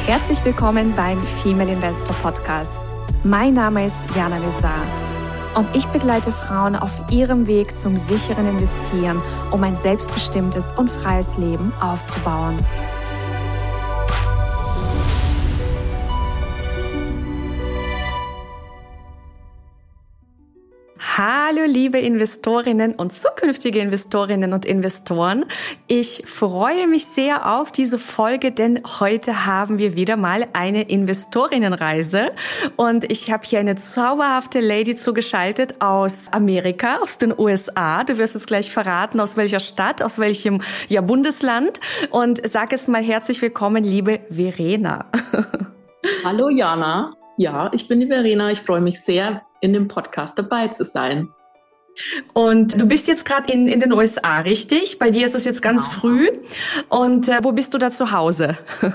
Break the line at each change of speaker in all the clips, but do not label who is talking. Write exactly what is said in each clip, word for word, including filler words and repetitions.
Herzlich willkommen beim Female Investor Podcast. Mein Name ist Jana Lezar und ich begleite Frauen auf ihrem Weg zum sicheren Investieren, um ein selbstbestimmtes und freies Leben aufzubauen. Hallo liebe Investorinnen und zukünftige Investorinnen und Investoren. Ich freue mich sehr auf diese Folge, denn heute haben wir wieder mal eine Investorinnenreise und ich habe hier eine zauberhafte Lady zugeschaltet aus Amerika, aus den U S A. Du wirst jetzt gleich verraten, aus welcher Stadt, aus welchem ja, Bundesland, und sag es mal herzlich willkommen, liebe Verena.
Hallo Jana. Ja, ich bin die Verena. Ich freue mich sehr, in dem Podcast dabei zu sein.
Und du bist jetzt gerade in, in den U S A, richtig? Bei dir ist es jetzt ganz
Genau.
früh. Und äh, wo bist du da zu Hause?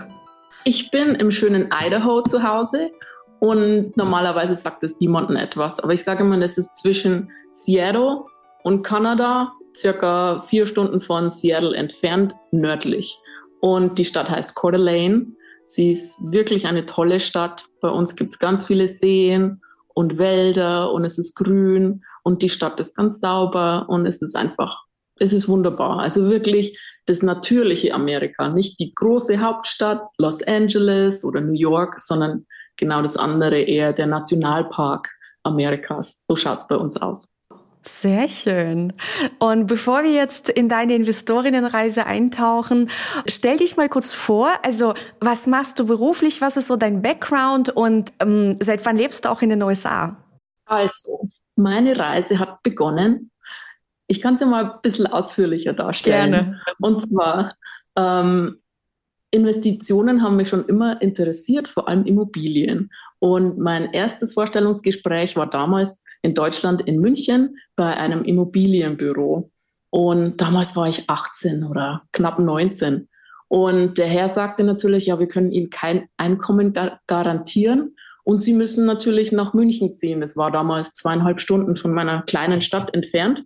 Ich bin im schönen Idaho zu Hause und normalerweise sagt es niemandem etwas. Aber ich sage mal, das ist zwischen Seattle und Kanada, circa vier Stunden von Seattle entfernt, nördlich. Und die Stadt heißt Coeur d'Alene. Sie ist wirklich eine tolle Stadt. Bei uns gibt es ganz viele Seen und Wälder und es ist grün und die Stadt ist ganz sauber und es ist einfach, es ist wunderbar. Also wirklich das natürliche Amerika, nicht die große Hauptstadt Los Angeles oder New York, sondern genau das andere, eher der Nationalpark Amerikas. So schaut es bei uns aus.
Sehr schön. Und bevor wir jetzt in deine Investorinnenreise eintauchen, stell dich mal kurz vor, also was machst du beruflich, was ist so dein Background und ähm, seit wann lebst du auch in den U S A?
Also, meine Reise hat begonnen. Ich kann es ja mal ein bisschen ausführlicher darstellen.
Gerne.
Und zwar, ähm, Investitionen haben mich schon immer interessiert, vor allem Immobilien. Und mein erstes Vorstellungsgespräch war damals in Deutschland in München bei einem Immobilienbüro. Und damals war ich achtzehn oder knapp neunzehn. Und der Herr sagte natürlich, ja, wir können Ihnen kein Einkommen gar- garantieren. Und Sie müssen natürlich nach München ziehen. Das war damals zweieinhalb Stunden von meiner kleinen Stadt entfernt.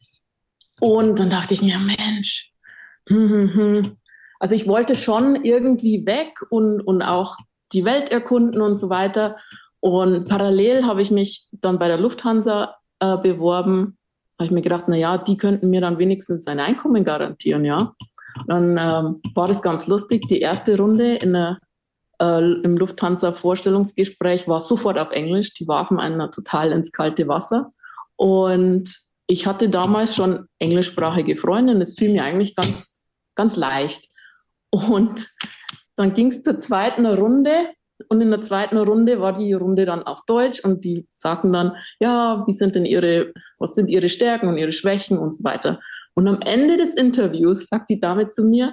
Und dann dachte ich mir, Mensch, hm, hm, hm. Also ich wollte schon irgendwie weg und, und auch die Welt erkunden und so weiter. Und parallel habe ich mich dann bei der Lufthansa äh, beworben. Habe ich mir gedacht, na ja, die könnten mir dann wenigstens ein Einkommen garantieren, ja. Dann ähm, war das ganz lustig. Die erste Runde in der, äh, im Lufthansa-Vorstellungsgespräch war sofort auf Englisch. Die warfen einen total ins kalte Wasser. Und ich hatte damals schon englischsprachige Freundinnen. Das fiel mir eigentlich ganz, ganz leicht. Und dann ging es zur zweiten Runde und in der zweiten Runde war die Runde dann auf Deutsch und die sagten dann, ja, wie sind denn ihre, was sind ihre Stärken und ihre Schwächen und so weiter. Und am Ende des Interviews sagt die Dame zu mir,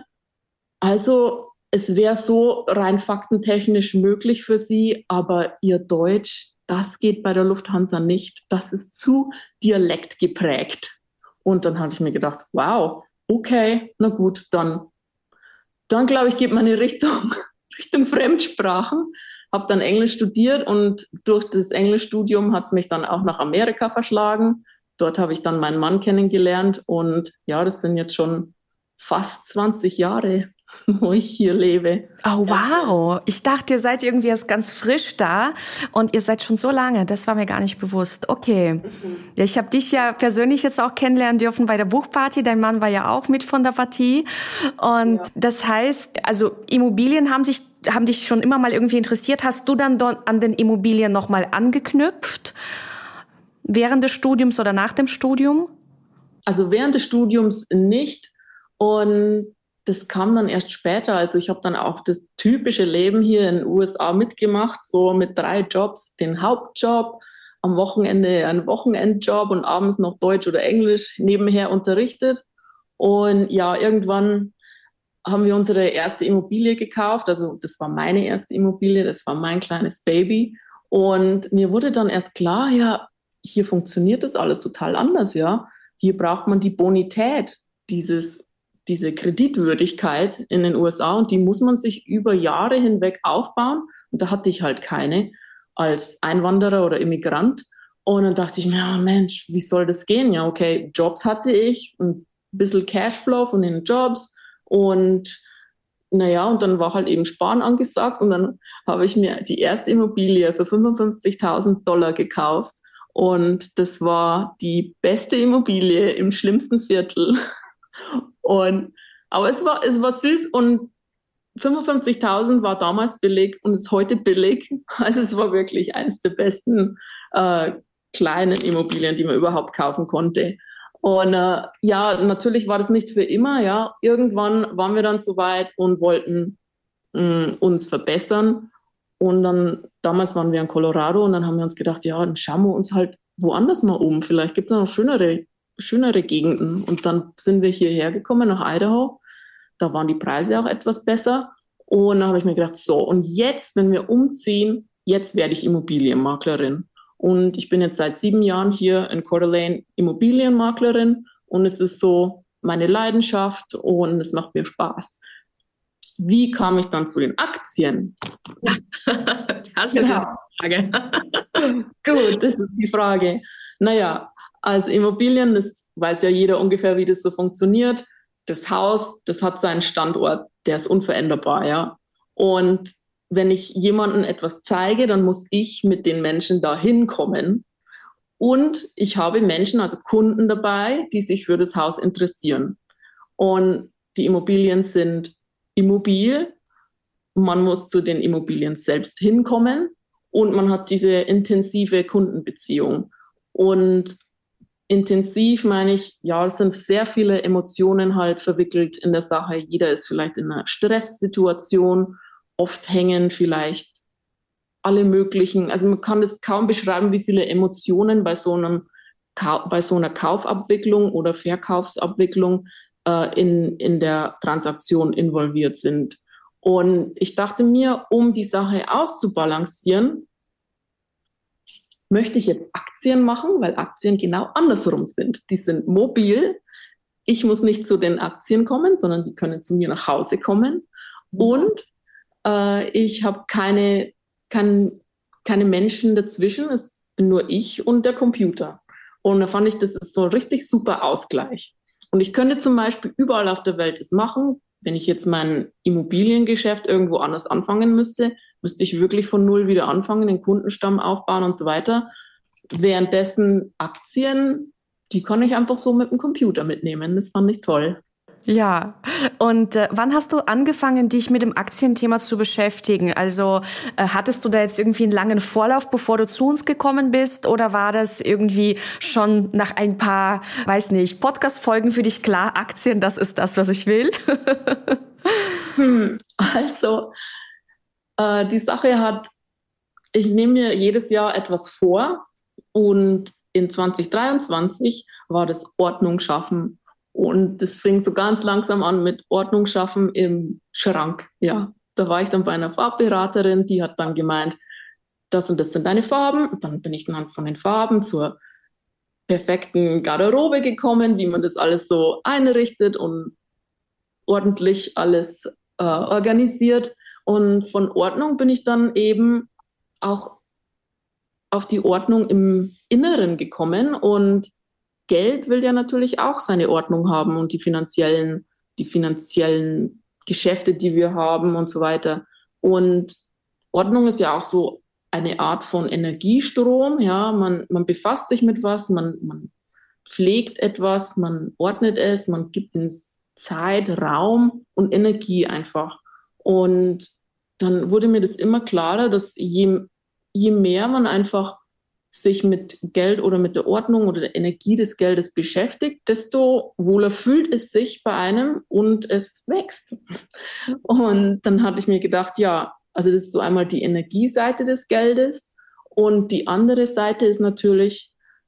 also es wäre so rein faktentechnisch möglich für Sie, aber Ihr Deutsch, das geht bei der Lufthansa nicht. Das ist zu dialektgeprägt. Und dann habe ich mir gedacht, wow, okay, na gut, dann Dann, glaube ich, geht meine Richtung, Richtung Fremdsprachen. Habe dann Englisch studiert und durch das Englischstudium hat es mich dann auch nach Amerika verschlagen. Dort habe ich dann meinen Mann kennengelernt und ja, das sind jetzt schon fast zwanzig Jahre, wo ich hier lebe.
Oh wow, ich dachte, ihr seid irgendwie erst ganz frisch da und ihr seid schon so lange, das war mir gar nicht bewusst. Okay, ja, ich habe dich ja persönlich jetzt auch kennenlernen dürfen bei der Buchparty, dein Mann war ja auch mit von der Partie und ja. Das heißt, also Immobilien haben sich, haben dich schon immer mal irgendwie interessiert. Hast du dann dort an den Immobilien nochmal angeknüpft, während des Studiums oder nach dem Studium?
Also während des Studiums nicht und das kam dann erst später. Also ich habe dann auch das typische Leben hier in den U S A mitgemacht, so mit drei Jobs, den Hauptjob, am Wochenende einen Wochenendjob und abends noch Deutsch oder Englisch nebenher unterrichtet. Und ja, irgendwann haben wir unsere erste Immobilie gekauft. Also das war meine erste Immobilie, das war mein kleines Baby. Und mir wurde dann erst klar, ja, hier funktioniert das alles total anders, ja. Hier braucht man die Bonität, dieses diese Kreditwürdigkeit in den U S A und die muss man sich über Jahre hinweg aufbauen und da hatte ich halt keine als Einwanderer oder Immigrant und dann dachte ich mir, ja Mensch, wie soll das gehen? Ja, okay, Jobs hatte ich, ein bisschen Cashflow von den Jobs und naja, und dann war halt eben Sparen angesagt und dann habe ich mir die erste Immobilie für fünfundfünfzigtausend Dollar gekauft und das war die beste Immobilie im schlimmsten Viertel. Und, aber es war, es war süß und fünfundfünfzigtausend war damals billig und ist heute billig. Also es war wirklich eines der besten äh, kleinen Immobilien, die man überhaupt kaufen konnte. Und äh, ja, natürlich war das nicht für immer. Ja, irgendwann waren wir dann so weit und wollten mh, uns verbessern. Und dann damals waren wir in Colorado und dann haben wir uns gedacht, ja, dann schauen wir uns halt woanders mal um. Vielleicht gibt es noch schönere, schönere Gegenden. Und dann sind wir hierher gekommen nach Idaho. Da waren die Preise auch etwas besser. Und dann habe ich mir gedacht, so, und jetzt, wenn wir umziehen, jetzt werde ich Immobilienmaklerin. Und ich bin jetzt seit sieben Jahren hier in Coeur d'Alene Immobilienmaklerin. Und es ist so meine Leidenschaft und es macht mir Spaß. Wie kam ich dann zu den Aktien?
Ja, das ist ja die Frage.
Gut, das ist die Frage. Naja, also Immobilien, das weiß ja jeder ungefähr, wie das so funktioniert. Das Haus, das hat seinen Standort, der ist unveränderbar, ja. Und wenn ich jemandem etwas zeige, dann muss ich mit den Menschen dahin kommen. Und ich habe Menschen, also Kunden dabei, die sich für das Haus interessieren. Und die Immobilien sind immobil. Man muss zu den Immobilien selbst hinkommen und man hat diese intensive Kundenbeziehung. Und intensiv meine ich, ja, es sind sehr viele Emotionen halt verwickelt in der Sache. Jeder ist vielleicht in einer Stresssituation, oft hängen vielleicht alle möglichen, also man kann das kaum beschreiben, wie viele Emotionen bei so einem bei so einer Kaufabwicklung oder Verkaufsabwicklung äh, in, in der Transaktion involviert sind. Und ich dachte mir, um die Sache auszubalancieren, möchte ich jetzt Aktien machen, weil Aktien genau andersrum sind. Die sind mobil. Ich muss nicht zu den Aktien kommen, sondern die können zu mir nach Hause kommen. Und äh, ich habe keine, kein, keine Menschen dazwischen. Es bin nur ich und der Computer. Und da fand ich, das ist so ein richtig super Ausgleich. Und ich könnte zum Beispiel überall auf der Welt das machen. Wenn ich jetzt mein Immobiliengeschäft irgendwo anders anfangen müsste, müsste ich wirklich von null wieder anfangen, den Kundenstamm aufbauen und so weiter. Währenddessen Aktien, die kann ich einfach so mit dem Computer mitnehmen. Das fand ich toll.
Ja, und äh, wann hast du angefangen, dich mit dem Aktienthema zu beschäftigen? Also äh, hattest du da jetzt irgendwie einen langen Vorlauf, bevor du zu uns gekommen bist? Oder war das irgendwie schon nach ein paar, weiß nicht, Podcast-Folgen für dich klar, Aktien, das ist das, was ich will?
hm, also, äh, die Sache hat, ich nehme mir jedes Jahr etwas vor und in zwanzig dreiundzwanzig war das Ordnung schaffen. Und das fing so ganz langsam an mit Ordnung schaffen im Schrank. Ja, da war ich dann bei einer Farbberaterin, die hat dann gemeint, das und das sind deine Farben. Und dann bin ich dann von den Farben zur perfekten Garderobe gekommen, wie man das alles so einrichtet und ordentlich alles äh, organisiert. Und von Ordnung bin ich dann eben auch auf die Ordnung im Inneren gekommen und Geld will ja natürlich auch seine Ordnung haben und die finanziellen, die finanziellen Geschäfte, die wir haben und so weiter. Und Ordnung ist ja auch so eine Art von Energiestrom. Ja, man, man befasst sich mit was, man, man pflegt etwas, man ordnet es, man gibt ihm Zeit, Raum und Energie einfach. Und dann wurde mir das immer klarer, dass je, je mehr man einfach sich mit Geld oder mit der Ordnung oder der Energie des Geldes beschäftigt, desto wohler fühlt es sich bei einem und es wächst. Und dann hatte ich mir gedacht, ja, also das ist so einmal die Energieseite des Geldes und die andere Seite ist natürlich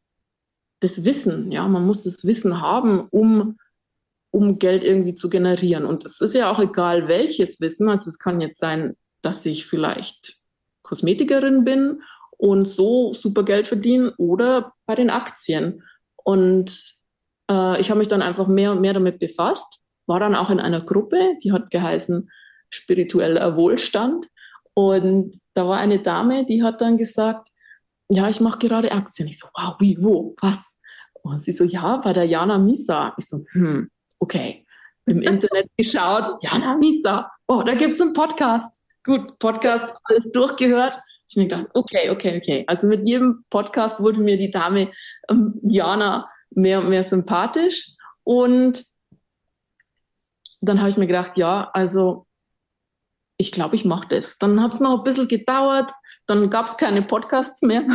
das Wissen. Ja, man muss das Wissen haben, um, um Geld irgendwie zu generieren. Und es ist ja auch egal, welches Wissen. Also es kann jetzt sein, dass ich vielleicht Kosmetikerin bin und so super Geld verdienen oder bei den Aktien. Und äh, ich habe mich dann einfach mehr und mehr damit befasst, war dann auch in einer Gruppe, die hat geheißen Spiritueller Wohlstand. Und da war eine Dame, die hat dann gesagt, ja, ich mache gerade Aktien. Ich so, wow, wie, wo, was? Und sie so, ja, bei der Jana Misa. Ich so, hm, okay. Im Internet geschaut, Jana Misa, oh, da gibt es einen Podcast. Gut, Podcast, alles durchgehört. Ich mir gedacht, okay, okay, okay. Also mit jedem Podcast wurde mir die Dame ähm, Jana mehr und mehr sympathisch. Und dann habe ich mir gedacht, ja, also ich glaube, ich mache das. Dann hat es noch ein bisschen gedauert. Dann gab es keine Podcasts mehr.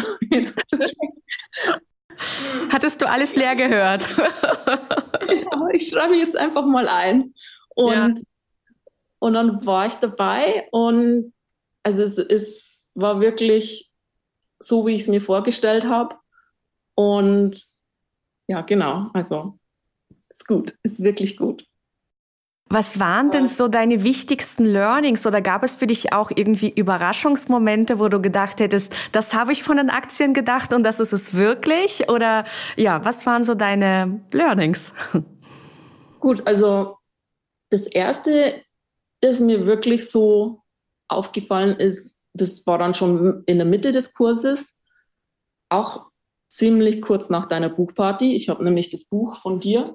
Hattest du alles leer gehört?
Ja, ich schreibe jetzt einfach mal ein. Und, ja. und dann war ich dabei und also es, es war wirklich so, wie ich es mir vorgestellt habe. Und ja, genau, also ist gut, ist wirklich gut.
Was waren denn so deine wichtigsten Learnings oder gab es für dich auch irgendwie Überraschungsmomente, wo du gedacht hättest, das habe ich von den Aktien gedacht und das ist es wirklich? Oder ja, was waren so deine Learnings?
Gut, also das Erste, das mir wirklich so aufgefallen ist, das war dann schon in der Mitte des Kurses, auch ziemlich kurz nach deiner Buchparty. Ich habe nämlich das Buch von dir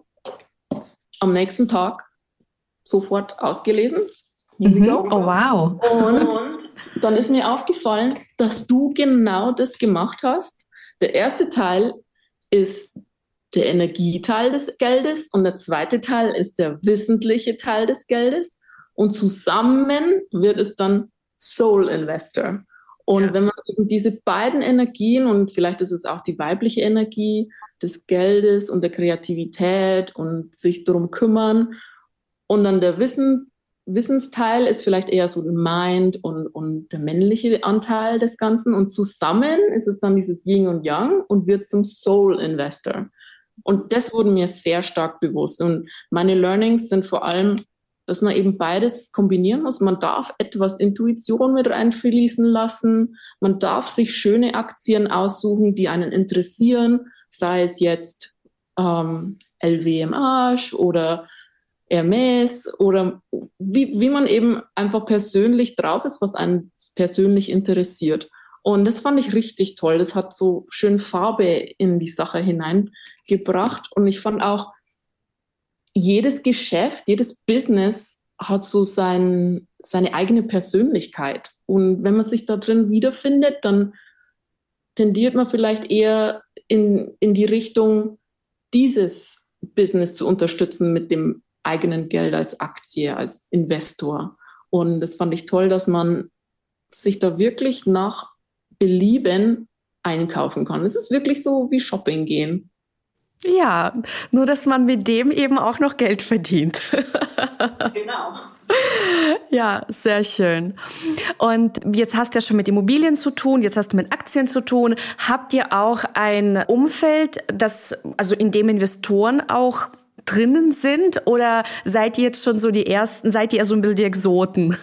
am nächsten Tag sofort ausgelesen.
Mhm. Oh, wow.
Und dann ist mir aufgefallen, dass du genau das gemacht hast. Der erste Teil ist der Energieteil des Geldes und der zweite Teil ist der wissentliche Teil des Geldes. Und zusammen wird es dann Soul Investor. Und ja. wenn man eben diese beiden Energien, und vielleicht ist es auch die weibliche Energie des Geldes und der Kreativität und sich darum kümmern, und dann der Wissen, Wissensteil ist vielleicht eher so ein Mind und, und der männliche Anteil des Ganzen. Und zusammen ist es dann dieses Yin und Yang und wird zum Soul Investor. Und das wurde mir sehr stark bewusst. Und meine Learnings sind vor allem, dass man eben beides kombinieren muss. Man darf etwas Intuition mit reinfließen lassen. Man darf sich schöne Aktien aussuchen, die einen interessieren, sei es jetzt ähm, L V M H oder Hermes oder wie, wie man eben einfach persönlich drauf ist, was einen persönlich interessiert. Und das fand ich richtig toll. Das hat so schön Farbe in die Sache hineingebracht. Und ich fand auch, jedes Geschäft, jedes Business hat so sein, seine eigene Persönlichkeit. Und wenn man sich da drin wiederfindet, dann tendiert man vielleicht eher in, in die Richtung, dieses Business zu unterstützen mit dem eigenen Geld als Aktie, als Investor. Und das fand ich toll, dass man sich da wirklich nach Belieben einkaufen kann. Es ist wirklich so wie Shopping gehen.
Ja, nur dass man mit dem eben auch noch Geld verdient.
Genau.
Ja, sehr schön. Und jetzt hast du ja schon mit Immobilien zu tun, jetzt hast du mit Aktien zu tun. Habt ihr auch ein Umfeld, das, also in dem Investoren auch drinnen sind, oder seid ihr jetzt schon so die ersten, seid ihr so ein bisschen die Exoten,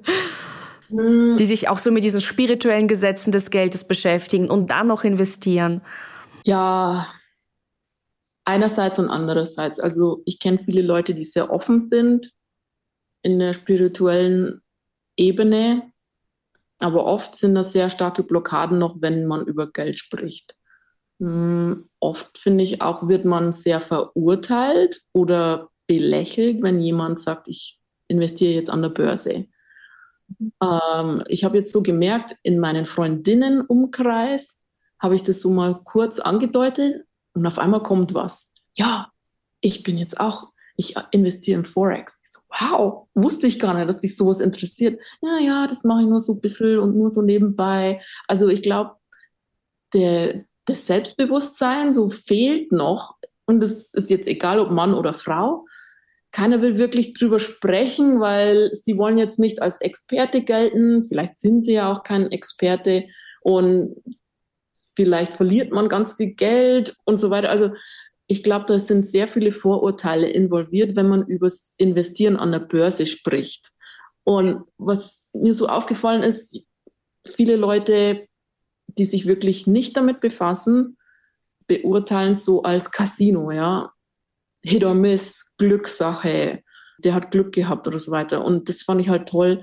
die sich auch so mit diesen spirituellen Gesetzen des Geldes beschäftigen und dann noch investieren?
Ja, einerseits und andererseits. Also ich kenne viele Leute, die sehr offen sind in der spirituellen Ebene, aber oft sind da sehr starke Blockaden noch, wenn man über Geld spricht. Hm, oft finde ich auch, wird man sehr verurteilt oder belächelt, wenn jemand sagt, ich investiere jetzt an der Börse. Mhm. Ähm, ich habe jetzt so gemerkt, in meinen Freundinnenumkreis habe ich das so mal kurz angedeutet und auf einmal kommt was. Ja, ich bin jetzt auch, ich investiere im Forex. Ich so, wow, wusste ich gar nicht, dass dich sowas interessiert. Ja, ja, das mache ich nur so ein bisschen und nur so nebenbei. Also ich glaube, der das Selbstbewusstsein so fehlt noch, und es ist jetzt egal, ob Mann oder Frau, keiner will wirklich drüber sprechen, weil sie wollen jetzt nicht als Experte gelten, vielleicht sind sie ja auch kein Experte und vielleicht verliert man ganz viel Geld und so weiter. Also ich glaube, da sind sehr viele Vorurteile involviert, wenn man übers Investieren an der Börse spricht. Und was mir so aufgefallen ist, viele Leute, die sich wirklich nicht damit befassen, beurteilen so als Casino, ja. Hit or miss, Glückssache, der hat Glück gehabt oder so weiter. Und das fand ich halt toll.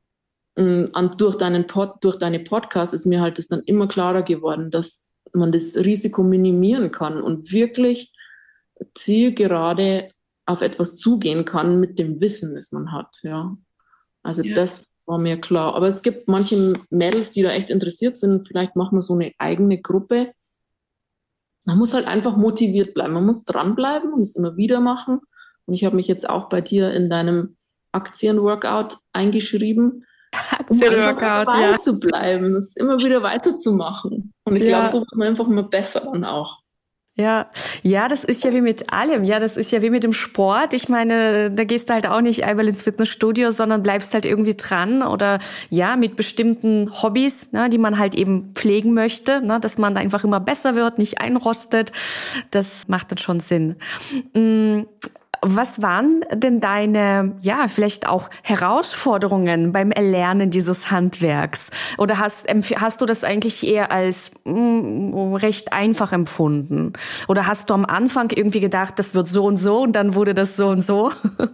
Und durch deinen Pod, durch deine Podcasts ist mir halt das dann immer klarer geworden, dass man das Risiko minimieren kann und wirklich zielgerade auf etwas zugehen kann mit dem Wissen, das man hat, ja. Also
Ja.
das war mir klar. Aber es gibt manche Mädels, die da echt interessiert sind. Vielleicht machen wir so eine eigene Gruppe. Man muss halt einfach motiviert bleiben. Man muss dranbleiben und es immer wieder machen. Und ich habe mich jetzt auch bei dir in deinem Aktienworkout eingeschrieben, um einfach
Aktienworkout,
dabei
ja.
zu bleiben, das immer wieder weiterzumachen. Und ich glaube,
Ja.
so wird man einfach immer besser dann auch.
Ja, ja, das ist ja wie mit allem. Ja, das ist ja wie mit dem Sport. Ich meine, da gehst du halt auch nicht einmal ins Fitnessstudio, sondern bleibst halt irgendwie dran oder ja, mit bestimmten Hobbys, ne, die man halt eben pflegen möchte, ne, dass man einfach immer besser wird, nicht einrostet. Das macht dann schon Sinn. Mm. Was waren denn deine, ja, vielleicht auch Herausforderungen beim Erlernen dieses Handwerks? Oder hast, hast du das eigentlich eher als mh, recht einfach empfunden? Oder hast du am Anfang irgendwie gedacht, das wird so und so und dann wurde das so und so?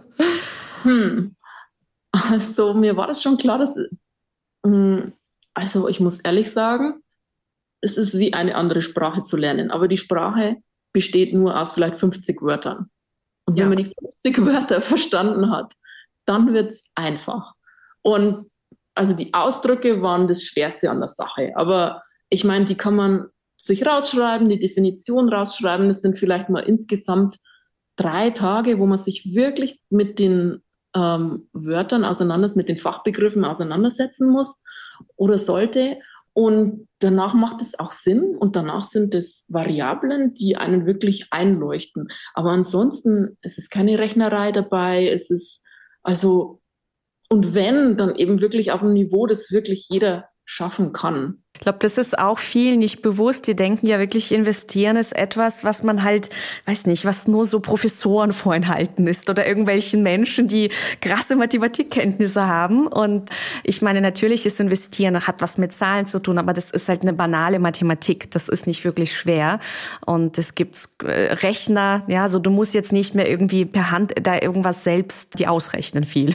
Hm. Also mir war das schon klar, dass, mh, also ich muss ehrlich sagen, es ist wie eine andere Sprache zu lernen. Aber die Sprache besteht nur aus vielleicht fünfzig Wörtern. Und wenn
Ja.
man die fünfzig Wörter verstanden hat, dann wird es einfach. Und also die Ausdrücke waren das Schwerste an der Sache. Aber ich meine, die kann man sich rausschreiben, die Definition rausschreiben. Das sind vielleicht mal insgesamt drei Tage, wo man sich wirklich mit den ähm, Wörtern auseinandersetzt, mit den Fachbegriffen auseinandersetzen muss oder sollte. Und danach macht es auch Sinn und danach sind es Variablen, die einen wirklich einleuchten. Aber ansonsten, es ist keine Rechnerei dabei, es ist also, und wenn, dann eben wirklich auf einem Niveau, das wirklich jeder schaffen kann.
Ich glaube, das ist auch vielen nicht bewusst. Die denken ja wirklich, investieren ist etwas, was man halt, weiß nicht, was nur so Professoren vorenthalten ist oder irgendwelchen Menschen, die krasse Mathematikkenntnisse haben. Und ich meine, natürlich ist Investieren, hat was mit Zahlen zu tun, aber das ist halt eine banale Mathematik. Das ist nicht wirklich schwer. Und es gibt Rechner, ja, so du musst jetzt nicht mehr irgendwie per Hand da irgendwas selbst die ausrechnen viel.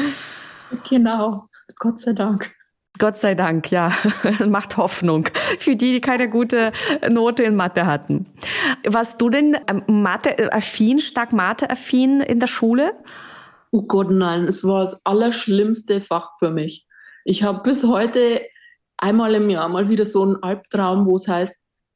Genau, Gott sei Dank.
Gott sei Dank, ja. Macht Hoffnung für die, die keine gute Note in Mathe hatten. Warst du denn Mathe-affin, stark Mathe-affin in der Schule?
Oh Gott, nein, es war das allerschlimmste Fach für mich. Ich habe bis heute einmal im Jahr mal wieder so einen Albtraum, wo es heißt,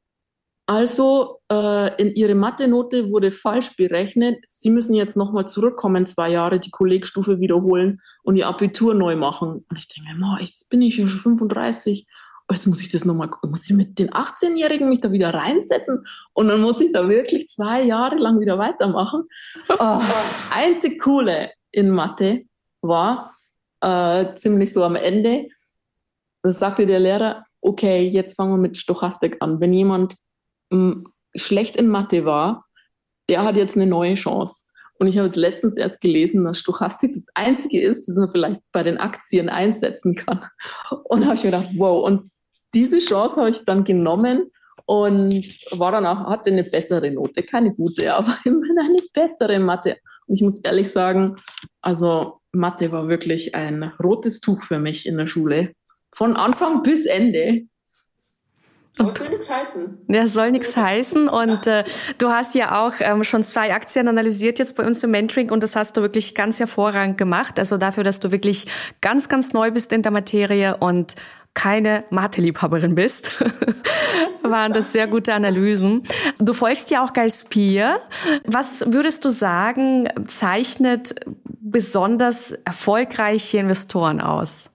also äh, in Ihre Mathe-Note wurde falsch berechnet. Sie müssen jetzt nochmal zurückkommen, zwei Jahre die Kollegstufe wiederholen und Ihr Abitur neu machen. Und ich denke mir, jetzt bin ich ja schon fünfunddreißig. Jetzt muss ich das nochmal, muss ich mit den achtzehnjährigen mich da wieder reinsetzen und dann muss ich da wirklich zwei Jahre lang wieder weitermachen. Oh, einzig Coole in Mathe war äh, ziemlich so am Ende, da sagte der Lehrer, okay, jetzt fangen wir mit Stochastik an. Wenn jemand schlecht in Mathe war, der hat jetzt eine neue Chance. Und ich habe jetzt letztens erst gelesen, dass Stochastik das Einzige ist, das man vielleicht bei den Aktien einsetzen kann. Und da habe ich mir gedacht, wow. Und diese Chance habe ich dann genommen und war dann auch, hatte eine bessere Note. Keine gute, aber immerhin eine bessere Mathe. Und ich muss ehrlich sagen, also Mathe war wirklich ein rotes Tuch für mich in der Schule. Von Anfang bis Ende. Aber es soll nichts heißen.
Ja, es soll nichts heißen. Und äh, du hast ja auch ähm, schon zwei Aktien analysiert jetzt bei uns im Mentoring und das hast du wirklich ganz hervorragend gemacht. Also dafür, dass du wirklich ganz, ganz neu bist in der Materie und keine Mathe-Liebhaberin bist, waren das sehr gute Analysen. Du folgst ja auch Guy Spier. Was würdest du sagen, zeichnet besonders erfolgreiche Investoren aus?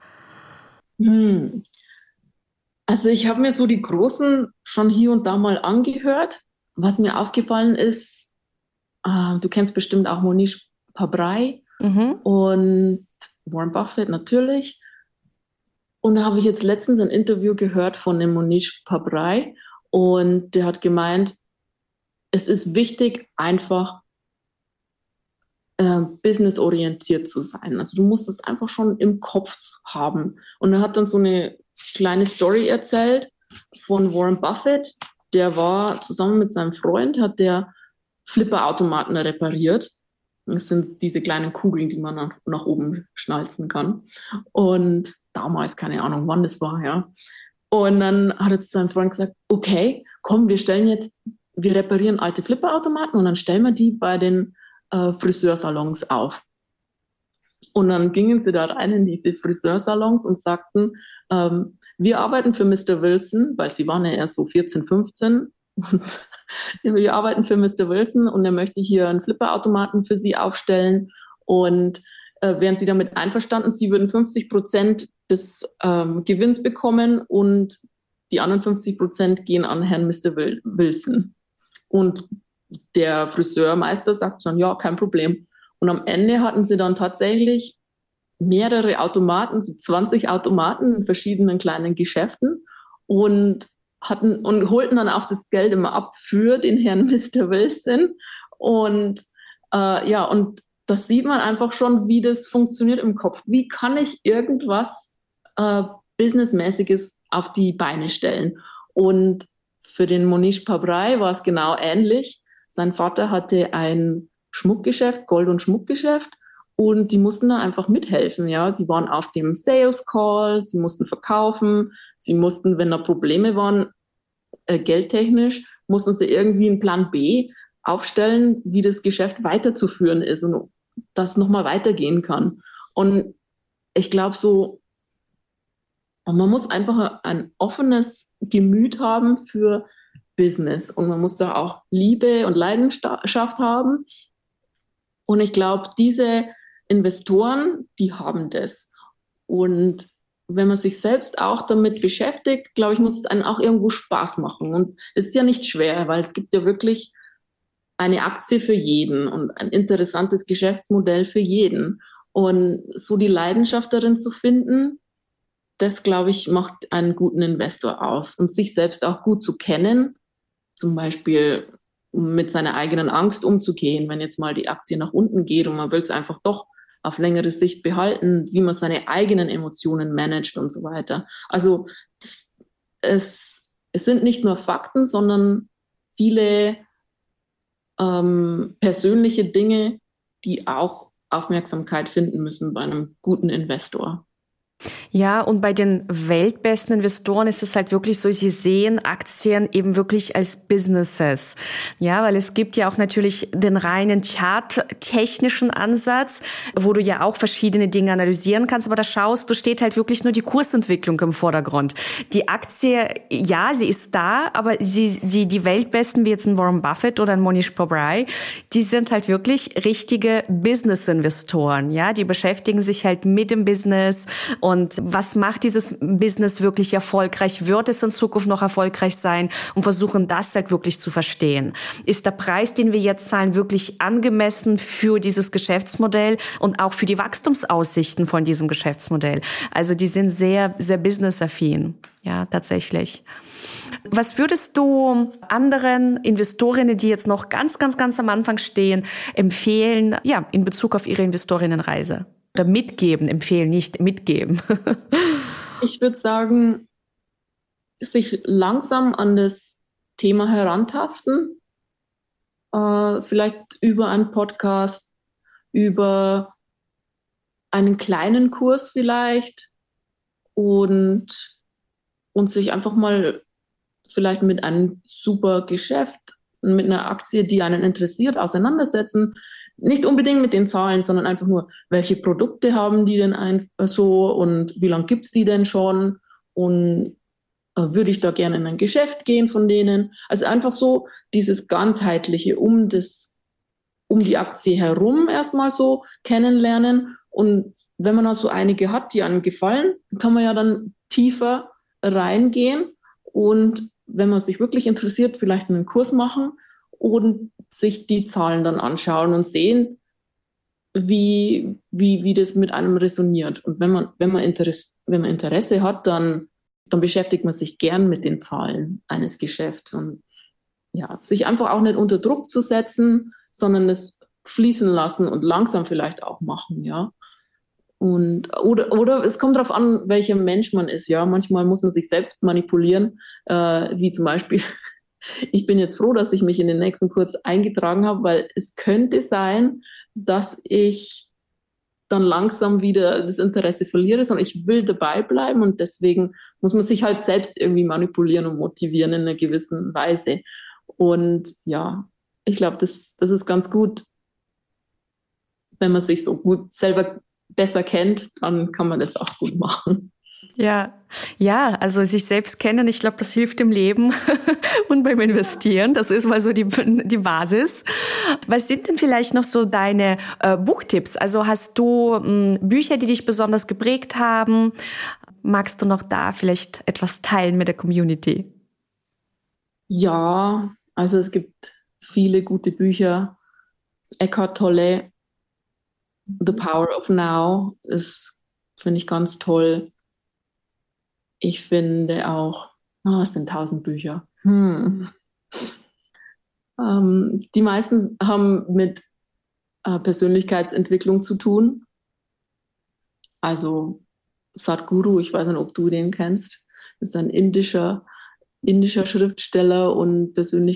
Hm. Also ich habe mir so die Großen schon hier und da mal angehört. Was mir aufgefallen ist, äh, du kennst bestimmt auch Monish Pabrai mhm. und Warren Buffett natürlich. Und da habe ich jetzt letztens ein Interview gehört von dem Monish Pabrai und der hat gemeint, es ist wichtig, einfach äh, businessorientiert zu sein. Also du musst es einfach schon im Kopf haben. Und er hat dann so eine kleine Story erzählt von Warren Buffett. Der war zusammen mit seinem Freund, hat der Flipperautomaten repariert. Das sind diese kleinen Kugeln, die man nach, nach oben schnalzen kann. Und damals, keine Ahnung, wann das war, ja. Und dann hat er zu seinem Freund gesagt, okay, komm, wir stellen jetzt, wir reparieren alte Flipperautomaten und dann stellen wir die bei den äh, Friseursalons auf. Und dann gingen sie da rein in diese Friseursalons und sagten, ähm, wir arbeiten für Mister Wilson, weil sie waren ja erst so vierzehn, fünfzehn. Und wir arbeiten für Mister Wilson und er möchte hier einen Flipperautomaten für sie aufstellen. Und äh, wären sie damit einverstanden, sie würden fünfzig Prozent des ähm, Gewinns bekommen und die anderen fünfzig Prozent gehen an Herrn Mister Wilson. Und der Friseurmeister sagt dann, ja, kein Problem. Und am Ende hatten sie dann tatsächlich mehrere Automaten, so zwanzig Automaten in verschiedenen kleinen Geschäften und hatten und holten dann auch das Geld immer ab für den Herrn Mister Wilson. Und äh, ja, und das sieht man einfach schon, wie das funktioniert im Kopf. Wie kann ich irgendwas äh, Businessmäßiges auf die Beine stellen? Und für den Monish Pabrai war es genau ähnlich. Sein Vater hatte ein Schmuckgeschäft, Gold- und Schmuckgeschäft, und die mussten da einfach mithelfen. Ja, sie waren auf dem Sales Call, sie mussten verkaufen, sie mussten, wenn da Probleme waren, äh, geldtechnisch, mussten sie irgendwie einen Plan B aufstellen, wie das Geschäft weiterzuführen ist und das nochmal weitergehen kann. Und ich glaube so, man muss einfach ein offenes Gemüt haben für Business und man muss da auch Liebe und Leidenschaft haben. Und ich glaube, diese Investoren, die haben das. Und wenn man sich selbst auch damit beschäftigt, glaube ich, muss es einem auch irgendwo Spaß machen. Und es ist ja nicht schwer, weil es gibt ja wirklich eine Aktie für jeden und ein interessantes Geschäftsmodell für jeden. Und so die Leidenschaft darin zu finden, das, glaube ich, macht einen guten Investor aus. Und sich selbst auch gut zu kennen, zum Beispiel mit seiner eigenen Angst umzugehen, wenn jetzt mal die Aktie nach unten geht und man will es einfach doch auf längere Sicht behalten, wie man seine eigenen Emotionen managt und so weiter. Also das, es, es sind nicht nur Fakten, sondern viele ähm, persönliche Dinge, die auch Aufmerksamkeit finden müssen bei einem guten Investor.
Ja, und bei den weltbesten Investoren ist es halt wirklich so, sie sehen Aktien eben wirklich als Businesses. Ja, weil es gibt ja auch natürlich den reinen charttechnischen Ansatz, wo du ja auch verschiedene Dinge analysieren kannst, aber da schaust, du steht halt wirklich nur die Kursentwicklung im Vordergrund. Die Aktie, ja, sie ist da, aber sie, die, die weltbesten, wie jetzt ein Warren Buffett oder ein Monish Pabrai, die sind halt wirklich richtige Business-Investoren. Ja, die beschäftigen sich halt mit dem Business und was macht dieses Business wirklich erfolgreich? Wird es in Zukunft noch erfolgreich sein? Und versuchen das halt wirklich zu verstehen. Ist der Preis, den wir jetzt zahlen, wirklich angemessen für dieses Geschäftsmodell und auch für die Wachstumsaussichten von diesem Geschäftsmodell? Also die sind sehr, sehr businessaffin. Ja, tatsächlich. Was würdest du anderen Investorinnen, die jetzt noch ganz, ganz, ganz am Anfang stehen, empfehlen, ja, in Bezug auf ihre Investorinnenreise? Oder mitgeben, empfehlen, nicht mitgeben.
Ich würde sagen, sich langsam an das Thema herantasten. Äh, vielleicht über einen Podcast, über einen kleinen Kurs vielleicht und, und sich einfach mal vielleicht mit einem super Geschäft, mit einer Aktie, die einen interessiert, auseinandersetzen. Nicht unbedingt mit den Zahlen, sondern einfach nur, welche Produkte haben die denn ein, so und wie lange gibt's die denn schon und äh, würde ich da gerne in ein Geschäft gehen von denen. Also einfach so dieses ganzheitliche um das, um die Aktie herum erstmal so kennenlernen. Und wenn man also einige hat, die einem gefallen, kann man ja dann tiefer reingehen und wenn man sich wirklich interessiert, vielleicht einen Kurs machen und sich die Zahlen dann anschauen und sehen, wie, wie, wie das mit einem resoniert. Und wenn man, wenn man Interesse, wenn man Interesse hat, dann, dann beschäftigt man sich gern mit den Zahlen eines Geschäfts und ja, sich einfach auch nicht unter Druck zu setzen, sondern es fließen lassen und langsam vielleicht auch machen, ja. Und, oder, oder es kommt darauf an, welcher Mensch man ist, ja. Manchmal muss man sich selbst manipulieren, äh, wie zum Beispiel, ich bin jetzt froh, dass ich mich in den nächsten Kurs eingetragen habe, weil es könnte sein, dass ich dann langsam wieder das Interesse verliere, sondern ich will dabei bleiben und deswegen muss man sich halt selbst irgendwie manipulieren und motivieren in einer gewissen Weise. Und ja, ich glaube, das, das ist ganz gut, wenn man sich so gut selber besser kennt, dann kann man das auch gut machen.
Ja, ja, also sich selbst kennen, ich glaube, das hilft im Leben und beim Investieren. Das ist mal so die, die Basis. Was sind denn vielleicht noch so deine äh, Buchtipps? Also hast du mh, Bücher, die dich besonders geprägt haben? Magst du noch da vielleicht etwas teilen mit der Community?
Ja, also es gibt viele gute Bücher. Eckhart Tolle, The Power of Now ist, finde ich, ganz toll. Ich finde auch, oh, es sind tausend Bücher. Hm. Ähm, die meisten haben mit äh, Persönlichkeitsentwicklung zu tun. Also Sadhguru, ich weiß nicht, ob du den kennst, ist ein indischer, indischer Schriftsteller und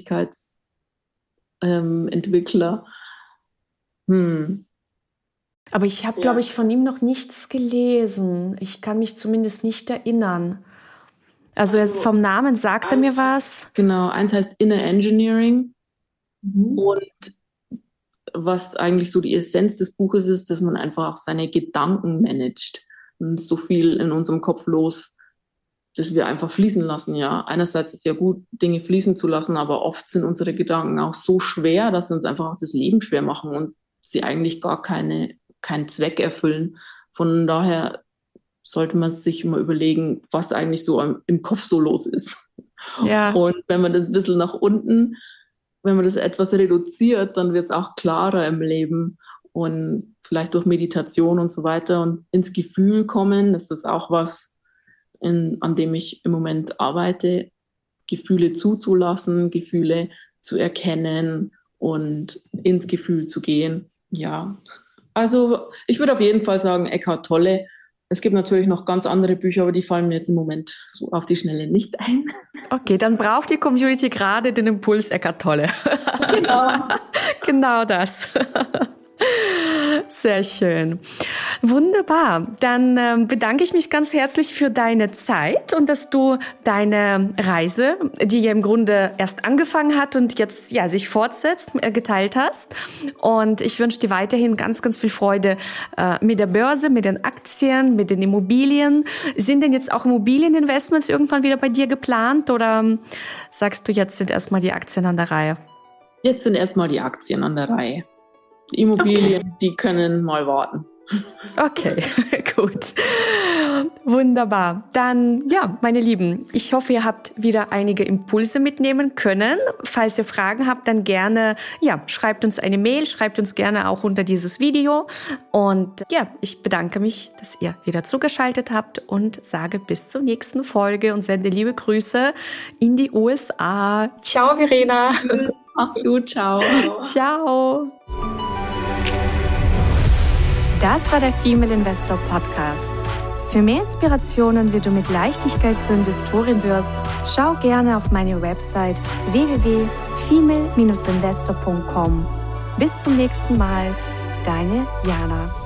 Persönlichkeitsentwickler. Hm.
Aber ich habe, ja. glaube ich, von ihm noch nichts gelesen. Ich kann mich zumindest nicht erinnern. Also, also vom Namen sagt er mir was.
Genau, eins heißt Inner Engineering. Mhm. Und was eigentlich so die Essenz des Buches ist, dass man einfach auch seine Gedanken managt. Und so viel in unserem Kopf los, dass wir einfach fließen lassen, ja. Einerseits ist ja gut, Dinge fließen zu lassen, aber oft sind unsere Gedanken auch so schwer, dass sie uns einfach auch das Leben schwer machen und sie eigentlich gar keine, keinen Zweck erfüllen. Von daher sollte man sich mal überlegen, was eigentlich so im Kopf so los ist.
Ja.
Und wenn man das ein bisschen nach unten, wenn man das etwas reduziert, dann wird es auch klarer im Leben und vielleicht durch Meditation und so weiter und ins Gefühl kommen. Das ist auch was, in, an dem ich im Moment arbeite, Gefühle zuzulassen, Gefühle zu erkennen und ins Gefühl zu gehen. Ja, also ich würde auf jeden Fall sagen, Eckhart Tolle. Es gibt natürlich noch ganz andere Bücher, aber die fallen mir jetzt im Moment so auf die Schnelle nicht ein.
Okay, dann braucht die Community gerade den Impuls Eckhart Tolle.
Genau.
Genau das. Sehr schön. Wunderbar. Dann ähm, bedanke ich mich ganz herzlich für deine Zeit und dass du deine Reise, die ja im Grunde erst angefangen hat und jetzt ja sich fortsetzt, äh, geteilt hast. Und ich wünsche dir weiterhin ganz, ganz viel Freude äh, mit der Börse, mit den Aktien, mit den Immobilien. Sind denn jetzt auch Immobilieninvestments irgendwann wieder bei dir geplant oder ähm, sagst du, jetzt sind erstmal die Aktien an der Reihe?
Jetzt sind erstmal die Aktien an der Reihe. Die Immobilien, okay. Die können mal warten.
Okay, gut. Wunderbar. Dann, ja, meine Lieben, ich hoffe, ihr habt wieder einige Impulse mitnehmen können. Falls ihr Fragen habt, dann gerne, ja, schreibt uns eine Mail, schreibt uns gerne auch unter dieses Video. Und ja, ich bedanke mich, dass ihr wieder zugeschaltet habt und sage bis zur nächsten Folge und sende liebe Grüße in die U S A. Ciao, Verena.
Tschüss, mach's gut, ciao.
Ciao. Das war der Female Investor Podcast. Für mehr Inspirationen, wie du mit Leichtigkeit zur Investorin wirst, schau gerne auf meine Website w w w punkt female Bindestrich investor punkt com. Bis zum nächsten Mal, deine Jana.